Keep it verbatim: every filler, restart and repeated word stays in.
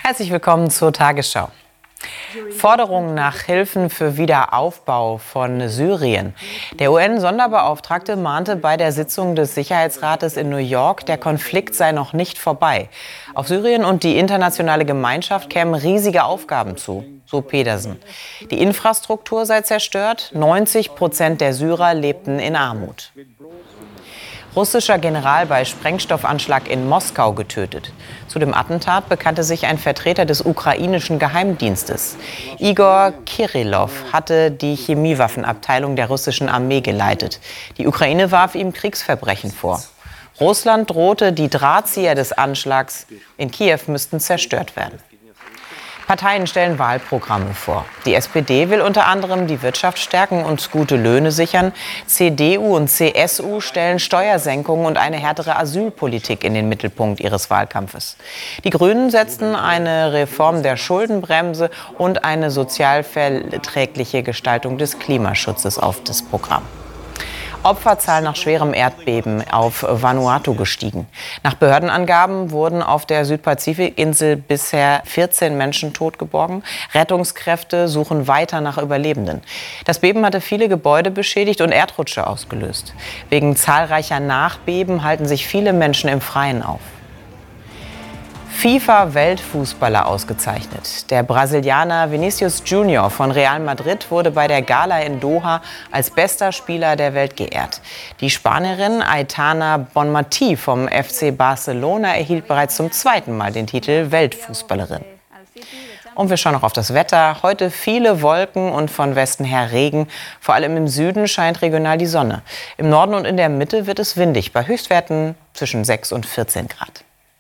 Herzlich willkommen zur Tagesschau. Forderungen nach Hilfen für Wiederaufbau von Syrien. Der U N-Sonderbeauftragte mahnte bei der Sitzung des Sicherheitsrates in New York, der Konflikt sei noch nicht vorbei. Auf Syrien und die internationale Gemeinschaft kämen riesige Aufgaben zu, so Pedersen. Die Infrastruktur sei zerstört, neunzig Prozent der Syrer lebten in Armut. Russischer General bei Sprengstoffanschlag in Moskau getötet. Zu dem Attentat bekannte sich ein Vertreter des ukrainischen Geheimdienstes. Igor Kirillov hatte die Chemiewaffenabteilung der russischen Armee geleitet. Die Ukraine warf ihm Kriegsverbrechen vor. Russland drohte, die Drahtzieher des Anschlags in Kiew müssten zerstört werden. Parteien stellen Wahlprogramme vor. Die S P D will unter anderem die Wirtschaft stärken und gute Löhne sichern. C D U und C S U stellen Steuersenkungen und eine härtere Asylpolitik in den Mittelpunkt ihres Wahlkampfes. Die Grünen setzten eine Reform der Schuldenbremse und eine sozial verträgliche Gestaltung des Klimaschutzes auf das Programm. Opferzahl nach schwerem Erdbeben auf Vanuatu gestiegen. Nach Behördenangaben wurden auf der Südpazifikinsel bisher vierzehn Menschen totgeborgen. Rettungskräfte suchen weiter nach Überlebenden. Das Beben hatte viele Gebäude beschädigt und Erdrutsche ausgelöst. Wegen zahlreicher Nachbeben halten sich viele Menschen im Freien auf. FIFA-Weltfußballer ausgezeichnet. Der Brasilianer Vinícius Júnior von Real Madrid wurde bei der Gala in Doha als bester Spieler der Welt geehrt. Die Spanierin Aitana Bonmatí vom F C Barcelona erhielt bereits zum zweiten Mal den Titel Weltfußballerin. Und wir schauen noch auf das Wetter. Heute viele Wolken und von Westen her Regen. Vor allem im Süden scheint regional die Sonne. Im Norden und in der Mitte wird es windig, bei Höchstwerten zwischen sechs und vierzehn Grad.